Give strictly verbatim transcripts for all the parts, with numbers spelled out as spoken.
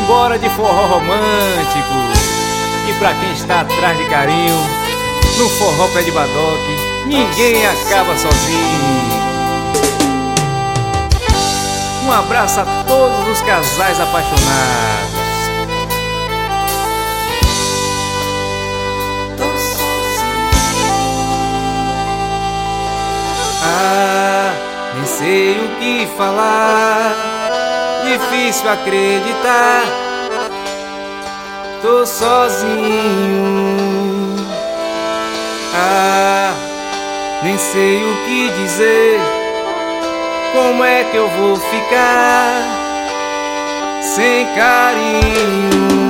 embora de forró romântico. E pra quem está atrás de carinho, no forró pé de badoque, ninguém acaba sozinho. Um abraço a todos os casais apaixonados. Ah, nem sei o que falar, difícil acreditar, tô sozinho. Ah, nem sei o que dizer, como é que eu vou ficar sem carinho?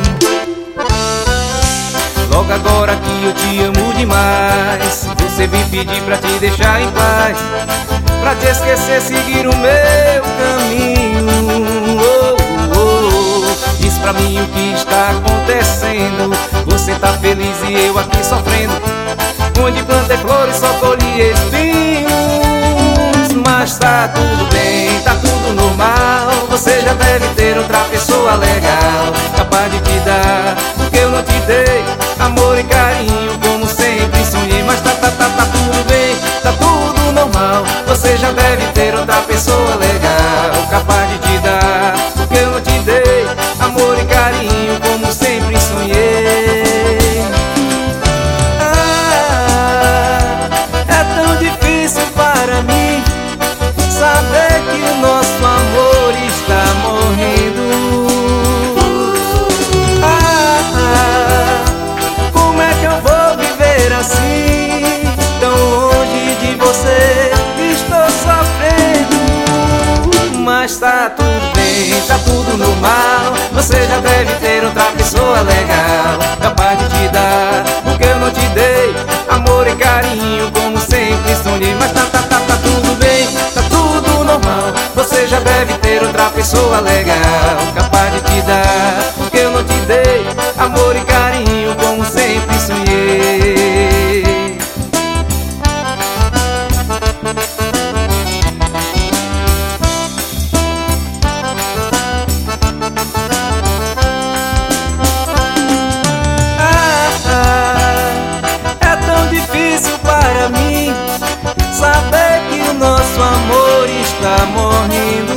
Logo agora que eu te amo demais, você vem pedir pra te deixar em paz, pra te esquecer, seguir o meu caminho. Oh, oh, oh. Diz pra mim o que está acontecendo, você tá feliz e eu aqui sofrendo. Onde plantei flores só colhi espinhos. Mas tá tudo bem, tá tudo normal, você já deve ter outra pessoa legal, capaz de te dar o que eu não te dei, amor e carinho como sempre sonhei. Mas tá, tá, tá, tá tudo bem, tá tudo normal, você já deve ter outra pessoa legal, capaz de te dar o que eu não te dei, amor e carinho como sempre sonhei. Ah, é tão difícil para mim saber que o nosso amor está morrendo. Ah, como é que eu vou viver assim, tão longe de você? Estou sofrendo. Mas tá tudo bem, tá tudo normal, você já deve ter outra pessoa legal, capaz de te dar o que eu não te dei, amor e carinho como sempre sonhei. Mas tá, tá, tá, tá tudo bem, tá tudo normal, você já deve ter outra pessoa legal, capaz de te dar o que eu não te dei, amor e carinho como sempre sonhei. Para mim saber que o nosso amor está morrendo.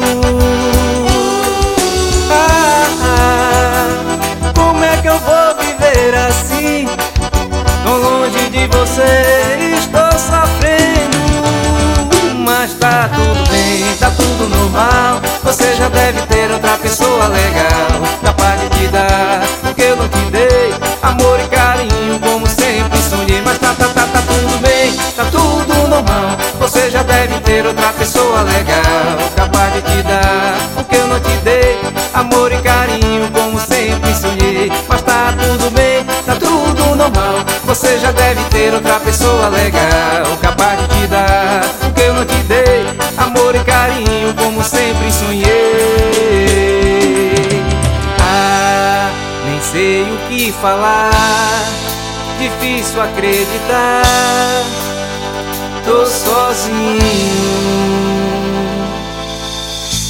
Ah, ah, como é que eu vou viver assim, tão longe de você? Estou sofrendo. Mas tá tudo bem, tá tudo normal, você já deve ter outra pessoa legal, capaz de te dar o que eu não te dei, amor e carinho como sempre sonhei. Mas tá, tá, tá, tá tudo bem, tá tudo normal, você já deve ter outra pessoa legal, capaz de te dar o que eu não te dei, amor e carinho como sempre sonhei. Mas tá tudo bem, tá tudo normal, você já deve ter outra pessoa legal, capaz de te dar o que eu não te dei, amor e carinho como sempre sonhei. Ah, nem sei o que falar, difícil acreditar, tô sozinho.